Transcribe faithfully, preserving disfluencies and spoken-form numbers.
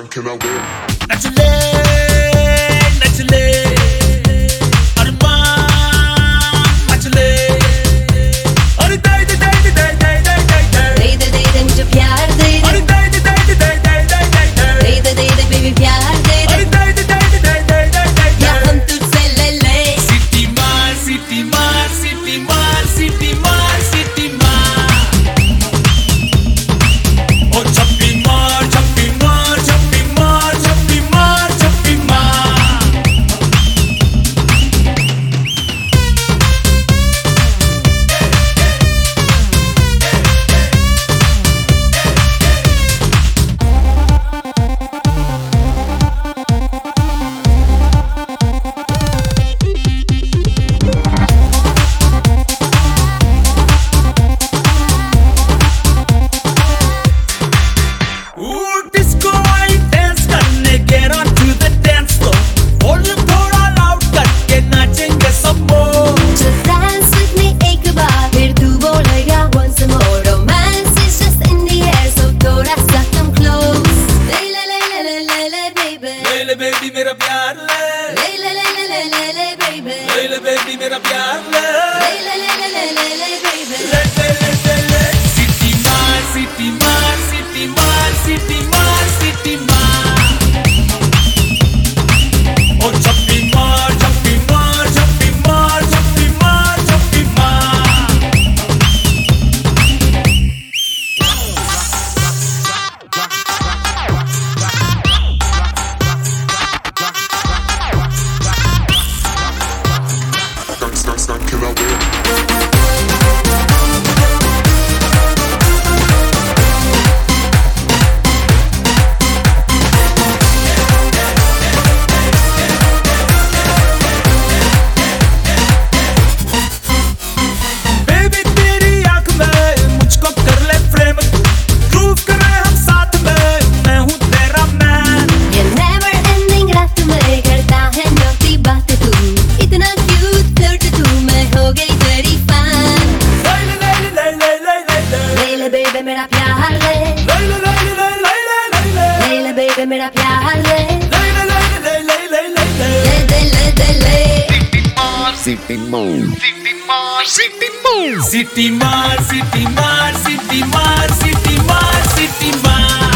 can I win? नचले नचले अरमान नचले अरे दे दे दे दे दे दे दे दे दे दे दे मुझे प्यार दे दे अरे दे दे दे दे दे दे दे दे दे दे बेबी प्यार दे दे अरे दे दे दे दे दे दे या हम तुझसे ले ले सिटी मार सिटी मार सिटी मार सिटी मार सिटी मार ओ छप्पी मार छप्पी मार छप्पी मार छप्पी मार छप्पी मार Ooh, disco आई dance करने get on to the dance floor Volume थोड़ा loud करके नाचेंगे सब लोग Just dance with me एक बार फिर तू बोलेगा once more romance is just in the air so थोड़ा सा come close ले ले ले ले ले ले ले baby ले ले baby मेरा प्यार ले ले ले ले ले ले ले ले baby ले ले baby मेरा प्यार ले ले ले ले ले ले ले ले baby ले ले ले ले ले सिटी मार सिटी मार सिटी मार सिटी मार सिटी मार ओ छप्पी मार छप्पी मार छप्पी मार छप्पी मार छप्पी मार Stuck, stuck, stuck, can I win? Baby तेरी आंख में मुझको कर ले फ्रेम प्रूव करे हम साथ में मैं हूँ तेरा मैन ये never ending रात में करता है naughty बात तू इतना cute flirt तू मैं हो गई तेरी fan ले ले ले ले ले ले ले ले ले ले baby मेरा प्यार ले ले ले ले ले ले ले ले ले ले ले baby मेरा प्यार ले ले ले ले ले ले ले ले ले दे ले दे ले City Mode. सिटी मार सिटी मार सिटी मार सिटी मार सिटी मार सिटी मार सिटी मार